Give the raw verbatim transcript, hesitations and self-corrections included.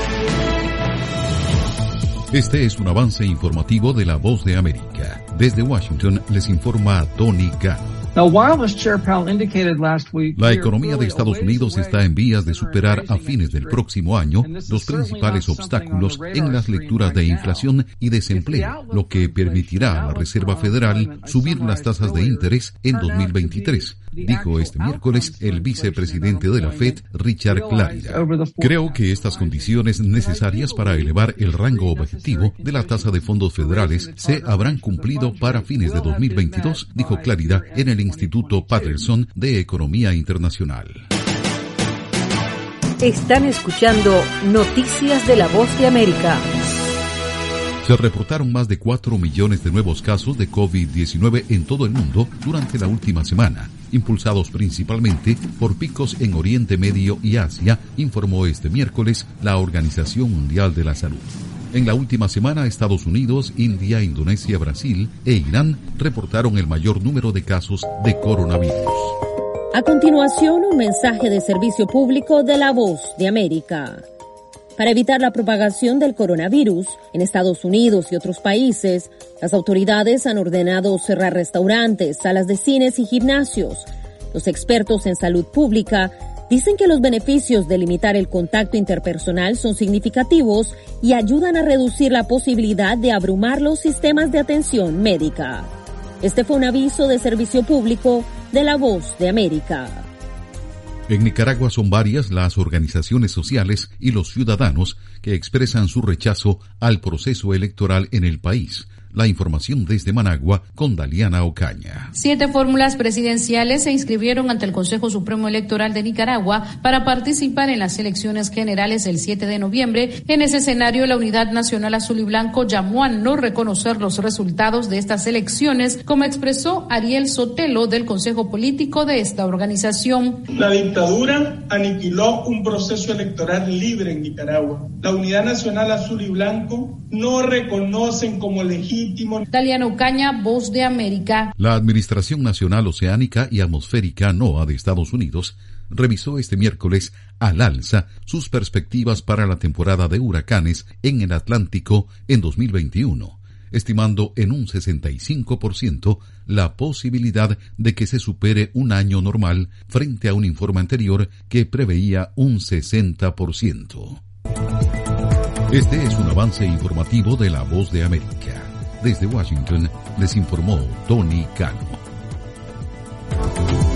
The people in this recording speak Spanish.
Este es un avance informativo de La Voz de América. Desde Washington les informa Tony Cano. La economía de Estados Unidos está en vías de superar a fines del próximo año los principales obstáculos en las lecturas de inflación y desempleo, lo que permitirá a la Reserva Federal subir las tasas de interés en dos mil veintitrés, dijo este miércoles el vicepresidente de la Fed, Richard Clarida. Creo que estas condiciones necesarias para elevar el rango objetivo de la tasa de fondos federales se habrán cumplido para fines de dos mil veintidós, dijo Clarida en el Instituto Patterson de Economía Internacional. Están escuchando Noticias de La Voz de América. Se reportaron más de cuatro millones de nuevos casos de COVID diecinueve en todo el mundo durante la última semana, impulsados principalmente por picos en Oriente Medio y Asia, informó este miércoles la Organización Mundial de la Salud. En la última semana, Estados Unidos, India, Indonesia, Brasil e Irán reportaron el mayor número de casos de coronavirus. A continuación, un mensaje de servicio público de La Voz de América. Para evitar la propagación del coronavirus en Estados Unidos y otros países, las autoridades han ordenado cerrar restaurantes, salas de cines y gimnasios. Los expertos en salud pública dicen que los beneficios de limitar el contacto interpersonal son significativos y ayudan a reducir la posibilidad de abrumar los sistemas de atención médica. Este fue un aviso de servicio público de La Voz de América. En Nicaragua son varias las organizaciones sociales y los ciudadanos que expresan su rechazo al proceso electoral en el país. La información desde Managua con Daliana Ocaña. Siete fórmulas presidenciales se inscribieron ante el Consejo Supremo Electoral de Nicaragua para participar en las elecciones generales el siete de noviembre. En ese escenario, la Unidad Nacional Azul y Blanco llamó a no reconocer los resultados de estas elecciones, como expresó Ariel Sotelo del Consejo Político de esta organización. La dictadura aniquiló un proceso electoral libre en Nicaragua. La Unidad Nacional Azul y Blanco no reconocen como legítimo. Daliana Ocaña, Voz de América. La Administración Nacional Oceánica y Atmosférica NOAA de Estados Unidos revisó este miércoles al alza sus perspectivas para la temporada de huracanes en el Atlántico en dos mil veintiuno, estimando en un sesenta y cinco por ciento la posibilidad de que se supere un año normal frente a un informe anterior que preveía un sesenta por ciento. Este es un avance informativo de La Voz de América. Desde Washington les informó Tony Cano.